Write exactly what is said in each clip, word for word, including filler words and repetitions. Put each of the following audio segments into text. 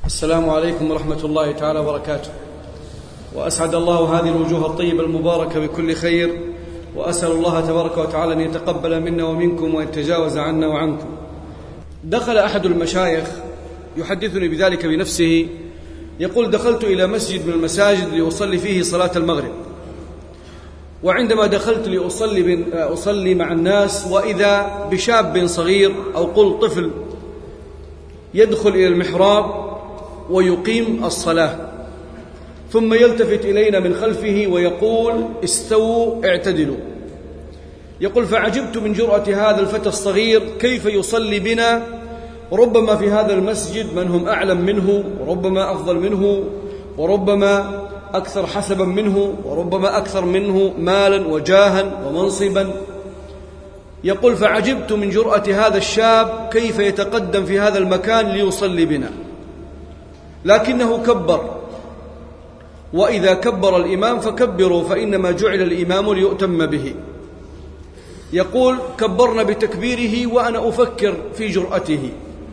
السلام عليكم ورحمة الله تعالى وبركاته. وأسعد الله هذه الوجوه الطيبة المباركة بكل خير، وأسأل الله تبارك وتعالى أن يتقبل منا ومنكم وأن يتجاوز عنا وعنكم. دخل أحد المشايخ يحدثني بذلك بنفسه، يقول: دخلت إلى مسجد من المساجد لأصلي فيه صلاة المغرب، وعندما دخلت لأصلي أصلي مع الناس وإذا بشاب صغير أو قل طفل يدخل إلى المحراب ويقيم الصلاة، ثم يلتفت إلينا من خلفه ويقول: استووا اعتدلوا. يقول: فعجبت من جرأة هذا الفتى الصغير كيف يصلي بنا، ربما في هذا المسجد من هم أعلم منه، وربما أفضل منه، وربما أكثر حسبا منه، وربما أكثر منه مالا وجاها ومنصبا. يقول: فعجبت من جرأة هذا الشاب كيف يتقدم في هذا المكان ليصلي بنا، لكنه كبر، وإذا كبر الإمام فكبروا فإنما جعل الإمام ليؤتم به. يقول: كبرنا بتكبيره وأنا أفكر في جرأته،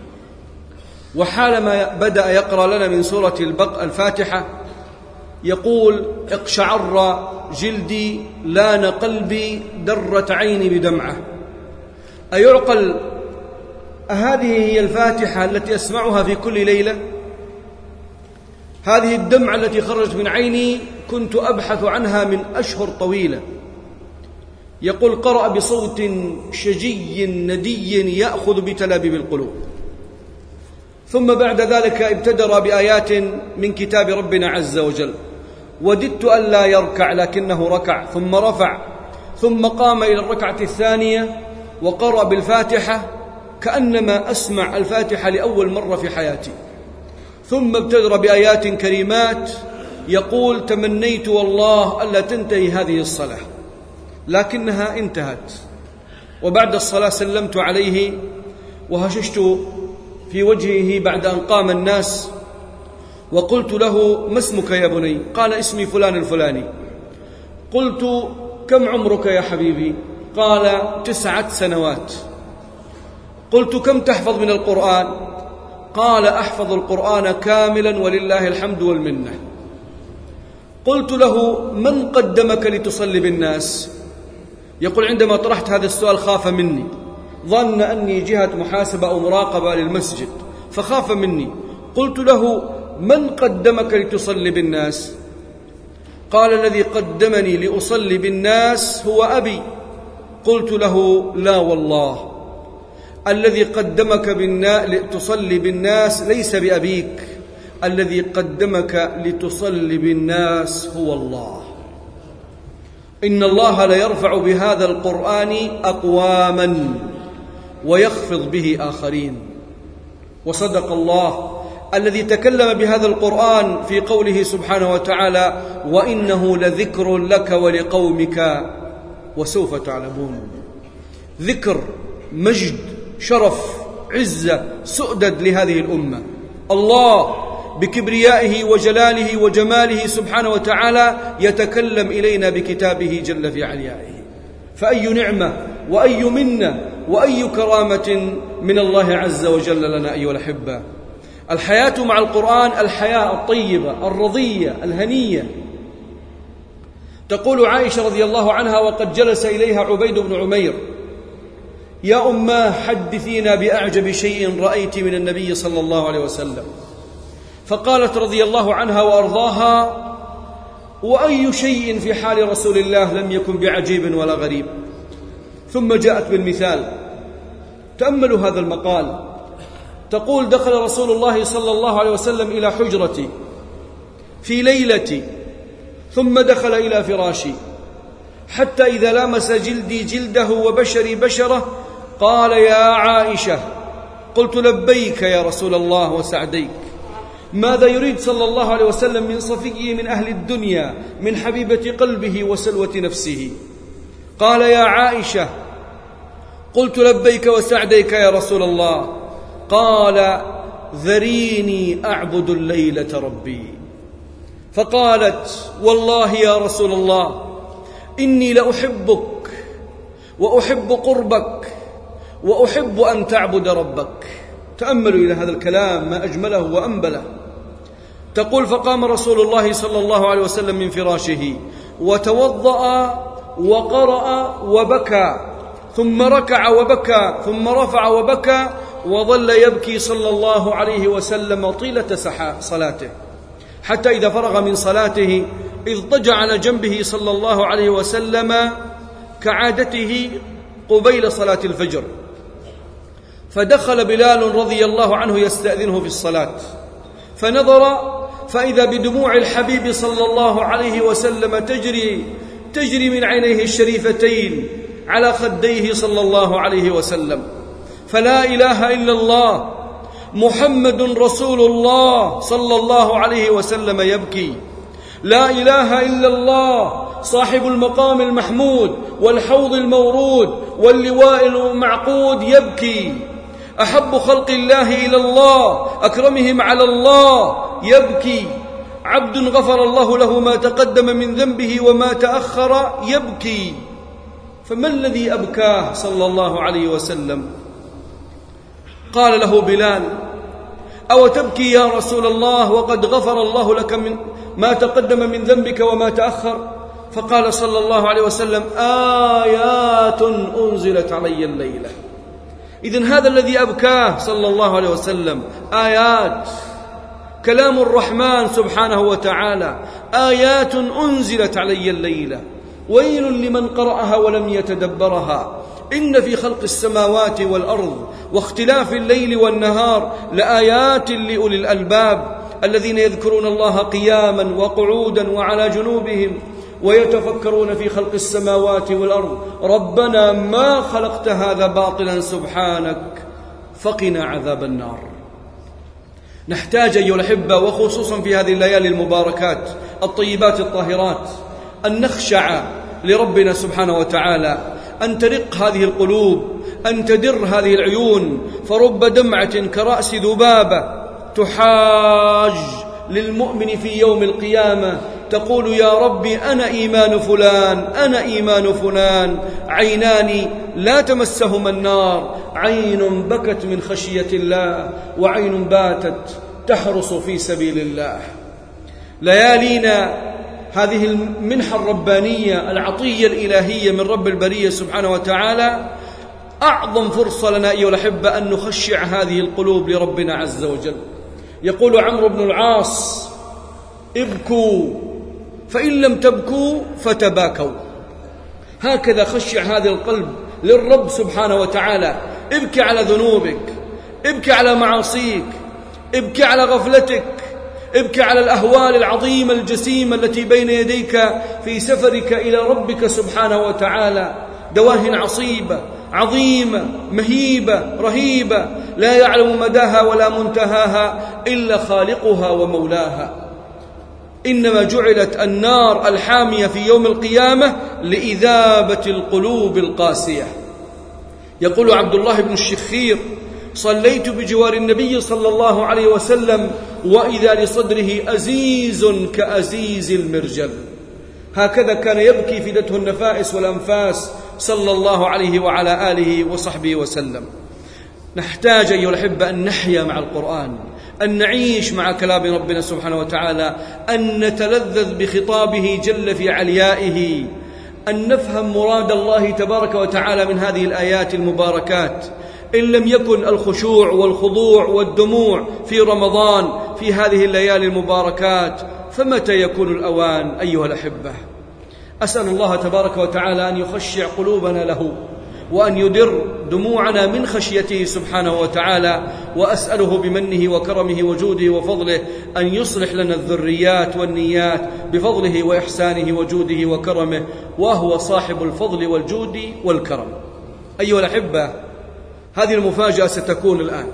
وحالما بدأ يقرأ لنا من سورة البق الفاتحة يقول: اقشعر جلدي، لان قلبي، درت عيني بدمعة. أيعقل هذه هي الفاتحة التي أسمعها في كل ليلة؟ هذه الدمعة التي خرجت من عيني كنت أبحث عنها من أشهر طويلة. يقول: قرأ بصوت شجي ندي يأخذ بتلابيب القلوب، ثم بعد ذلك ابتدر بآيات من كتاب ربنا عز وجل. وددت ألا يركع لكنه ركع، ثم رفع، ثم قام إلى الركعة الثانية وقرأ بالفاتحة كأنما أسمع الفاتحة لأول مرة في حياتي، ثم ابتدر بآيات كريمات. يقول: تمنيت والله ألا تنتهي هذه الصلاة، لكنها انتهت. وبعد الصلاة سلمت عليه وهششت في وجهه بعد أن قام الناس، وقلت له: ما اسمك يا بني؟ قال: اسمي فلان الفلاني. قلت: كم عمرك يا حبيبي؟ قال: تسعة سنوات. قلت: كم تحفظ من القرآن؟ قال: أحفظ القرآن كاملا ولله الحمد والمنة. قلت له: من قدمك لتصلي بالناس؟ يقول: عندما طرحت هذا السؤال خاف مني، ظن أني جهة محاسبة أو مراقبة للمسجد فخاف مني. قلت له: من قدمك لتصلي بالناس؟ قال: الذي قدمني لأصلي بالناس هو أبي. قلت له: لا والله، الذي قدمك لتصلي بالناس ليس بأبيك، الذي قدمك لتصلي بالناس هو الله. إن الله ليرفع بهذا القرآن أقواما ويخفض به آخرين. وصدق الله الذي تكلم بهذا القرآن في قوله سبحانه وتعالى: وإنه لذكر لك ولقومك وسوف تعلمون. ذكر، مجد، شرف، عزة، سؤدد لهذه الأمة. الله بكبريائه وجلاله وجماله سبحانه وتعالى يتكلم إلينا بكتابه جل في عليائه. فأي نعمة وأي منة وأي كرامة من الله عز وجل لنا أيها الأحبة. الحياة مع القرآن الحياة الطيبة الرضية الهنية. تقول عائشة رضي الله عنها وقد جلس إليها عبيد بن عمير: يا أماه حدثينا بأعجب شيء رأيت من النبي صلى الله عليه وسلم. فقالت رضي الله عنها وأرضاها: وأي شيء في حال رسول الله لم يكن بعجيب ولا غريب. ثم جاءت بالمثال. تأملوا هذا المقال. تقول: دخل رسول الله صلى الله عليه وسلم إلى حجرتي في ليلتي، ثم دخل إلى فراشي، حتى إذا لامس جلدي جلده وبشري بشره قال: يا عائشة. قلت: لبيك يا رسول الله وسعديك. ماذا يريد صلى الله عليه وسلم من صفيه من أهل الدنيا، من حبيبة قلبه وسلوة نفسه؟ قال: يا عائشة. قلت: لبيك وسعديك يا رسول الله. قال: ذريني أعبد الليلة ربي. فقالت: والله يا رسول الله إني لأحبك وأحب قربك وأحب أن تعبد ربك. تأملوا إلى هذا الكلام ما أجمله وأنبله. تقول: فقام رسول الله صلى الله عليه وسلم من فراشه وتوضأ وقرأ وبكى، ثم ركع وبكى، ثم رفع وبكى، وظل يبكي صلى الله عليه وسلم طيلة صلاته، حتى إذا فرغ من صلاته اضطجع على جنبه صلى الله عليه وسلم كعادته قبيل صلاة الفجر، فدخل بلال رضي الله عنه يستأذنه في الصلاة، فنظر فإذا بدموع الحبيب صلى الله عليه وسلم تجري تجري من عينيه الشريفتين على خديه صلى الله عليه وسلم. فلا إله إلا الله محمد رسول الله صلى الله عليه وسلم يبكي. لا إله إلا الله صاحب المقام المحمود والحوض المورود واللواء المعقود يبكي. أحب خلق الله إلى الله أكرمهم على الله يبكي. عبد غفر الله له ما تقدم من ذنبه وما تأخر يبكي. فما الذي أبكاه صلى الله عليه وسلم؟ قال له بلال: أو تبكي يا رسول الله وقد غفر الله لك من ما تقدم من ذنبك وما تأخر؟ فقال صلى الله عليه وسلم: آيات أنزلت علي الليلة. إذن هذا الذي أبكاه صلى الله عليه وسلم، آيات، كلام الرحمن سبحانه وتعالى، آيات أنزلت علي الليلة. ويل لمن قرأها ولم يتدبرها. إن في خلق السماوات والأرض واختلاف الليل والنهار لآيات لأولي الألباب الذين يذكرون الله قياما وقعودا وعلى جنوبهم ويتفكرون في خلق السماوات والأرض ربنا ما خلقت هذا باطلا سبحانك فقنا عذاب النار. نحتاج أيها الأحبة، وخصوصا في هذه الليالي المباركات الطيبات الطاهرات، أن نخشع لربنا سبحانه وتعالى، أن ترق هذه القلوب، أن تدر هذه العيون، فرب دمعة كرأس ذبابة تحاج للمؤمن في يوم القيامة تقول: يا ربي أنا إيمان فلان، أنا إيمان فلان. عينان لا تمسهما النار، عين بكت من خشية الله، وعين باتت تحرس في سبيل الله. ليالينا هذه المنحة الربانية العطية الإلهية من رب البرية سبحانه وتعالى أعظم فرصة لنا أيها الأحبة أن نخشع هذه القلوب لربنا عز وجل. يقول عمرو بن العاص: ابكوا فإن لم تبكوا فتباكوا. هكذا خشع هذا القلب للرب سبحانه وتعالى. ابكي على ذنوبك، ابكي على معاصيك، ابكي على غفلتك، ابكي على الأهوال العظيمة الجسيمة التي بين يديك في سفرك إلى ربك سبحانه وتعالى. دواهن عصيبة عظيمة مهيبة رهيبة لا يعلم مداها ولا منتهاها إلا خالقها ومولاها. إنما جعلت النار الحامية في يوم القيامة لإذابة القلوب القاسية. يقول عبد الله بن الشخير: صليت بجوار النبي صلى الله عليه وسلم وإذا لصدره أزيز كأزيز المرجل. هكذا كان يبكي فدته النفائس والأنفاس صلى الله عليه وعلى آله وصحبه وسلم. نحتاج أيها الأحبة أن نحيا مع القرآن، أن نعيش مع كلام ربنا سبحانه وتعالى، أن نتلذذ بخطابه جل في عليائه، أن نفهم مراد الله تبارك وتعالى من هذه الآيات المباركات. إن لم يكن الخشوع والخضوع والدموع في رمضان في هذه الليالي المباركات فمتى يكون الأوان أيها الأحبة؟ أسأل الله تبارك وتعالى أن يخشع قلوبنا له، وأن يدر دموعنا من خشيته سبحانه وتعالى، وأسأله بمنه وكرمه وجوده وفضله أن يصلح لنا الذريات والنيات بفضله وإحسانه وجوده وكرمه، وهو صاحب الفضل والجود والكرم. أيها الأحبة، هذه المفاجأة ستكون الآن،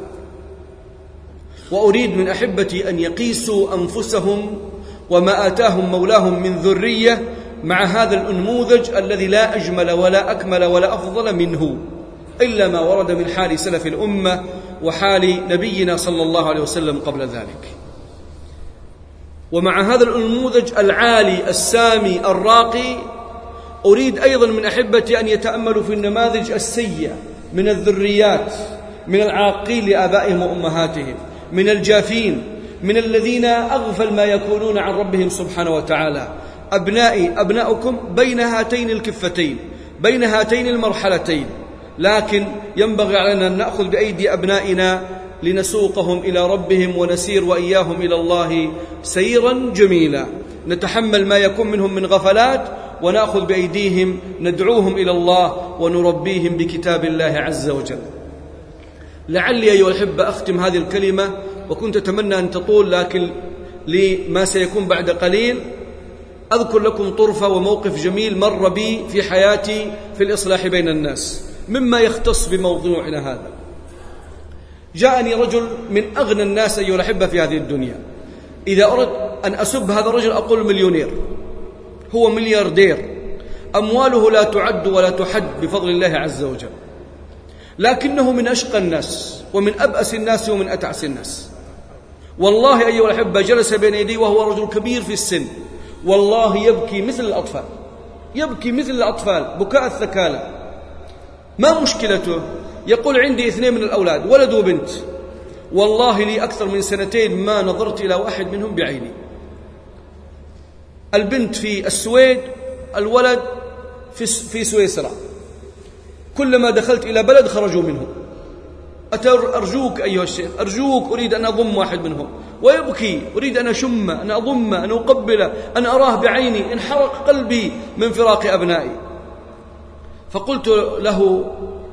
وأريد من أحبتي أن يقيسوا أنفسهم وما آتاهم مولاهم من ذرية مع هذا الأنموذج الذي لا أجمل ولا أكمل ولا أفضل منه إلا ما ورد من حال سلف الأمة وحال نبينا صلى الله عليه وسلم قبل ذلك. ومع هذا الأنموذج العالي السامي الراقي أريد أيضا من أحبتي أن يتأملوا في النماذج السيئة من الذريات، من العاقين لآبائهم وأمهاتهم، من الجافين، من الذين أغفل ما يكونون عن ربهم سبحانه وتعالى. أبنائي أبناؤكم بين هاتين الكفتين، بين هاتين المرحلتين، لكن ينبغي علينا أن نأخذ بأيدي أبنائنا لنسوقهم إلى ربهم ونسير وإياهم إلى الله سيرا جميلا، نتحمل ما يكون منهم من غفلات ونأخذ بأيديهم ندعوهم إلى الله ونربيهم بكتاب الله عز وجل. لعلي أيها الأحبة أختم هذه الكلمة، وكنت أتمنى أن تطول، لكن لما سيكون بعد قليل أذكر لكم طرفة وموقف جميل مر بي في حياتي في الإصلاح بين الناس مما يختص بموضوعنا هذا. جاءني رجل من أغنى الناس أيها الأحبة في هذه الدنيا، إذا أردت أن أسب هذا الرجل أقول مليونير، هو ملياردير، أمواله لا تعد ولا تحد بفضل الله عز وجل، لكنه من أشقى الناس ومن أبأس الناس ومن أتعس الناس. والله أيها الأحبة جلس بين يدي وهو رجل كبير في السن، والله يبكي مثل الأطفال، يبكي مثل الأطفال بكاء الثكالى. ما مشكلته؟ يقول عندي اثنين من الأولاد، ولد وبنت، والله لي أكثر من سنتين ما نظرت إلى واحد منهم بعيني. البنت في السويد، الولد في سويسرا، كلما دخلت إلى بلد خرجوا منه. أرجوك أيها الشيخ، أرجوك، أريد أن أضم واحد منهم، ويبكي، أريد أن أشم، أن أضم، أن أقبل، أن أراه بعيني، انحرق قلبي من فراق أبنائي. فقلت له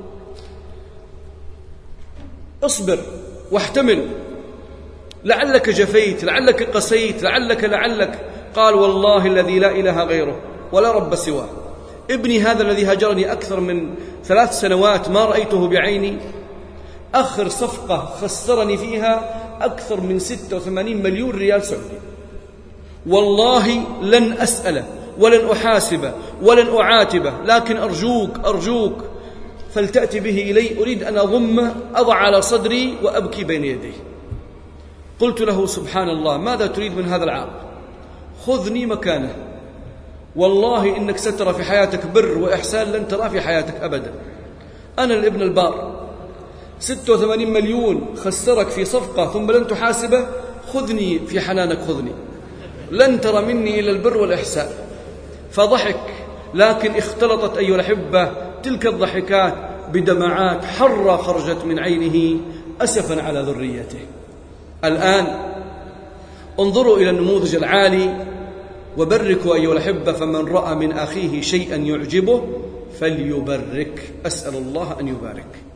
اصبر واحتمل، لعلك جفيت، لعلك قسيت، لعلك لعلك. قال والله الذي لا إله غيره ولا رب سواه، ابني هذا الذي هجرني أكثر من ثلاث سنوات ما رأيته بعيني، آخر صفقة خسرني فيها أكثر من ستة وثمانين مليون ريال سعودي، والله لن أسأله ولن أحاسبه ولن أعاتبه، لكن أرجوك أرجوك فلتأتي به إلي، أريد أن أضمه، أضع على صدري وأبكي بين يديه. قلت له سبحان الله، ماذا تريد من هذا العاق؟ خذني مكانه، والله إنك سترى في حياتك بر وإحسان لن ترى في حياتك أبدا. أنا الابن البار، ستة وثمانين مليون خسرك في صفقة ثم لن تحاسبه، خذني في حنانك، خذني، لن ترى مني إلا البر والإحسان. فضحك، لكن اختلطت أيها الأحبة تلك الضحكات بدمعات حرة خرجت من عينه أسفا على ذريته. الآن انظروا إلى النموذج العالي وبركوا أيها الأحبة، فمن رأى من أخيه شيئا يعجبه فليبرك، أسأل الله أن يبارك.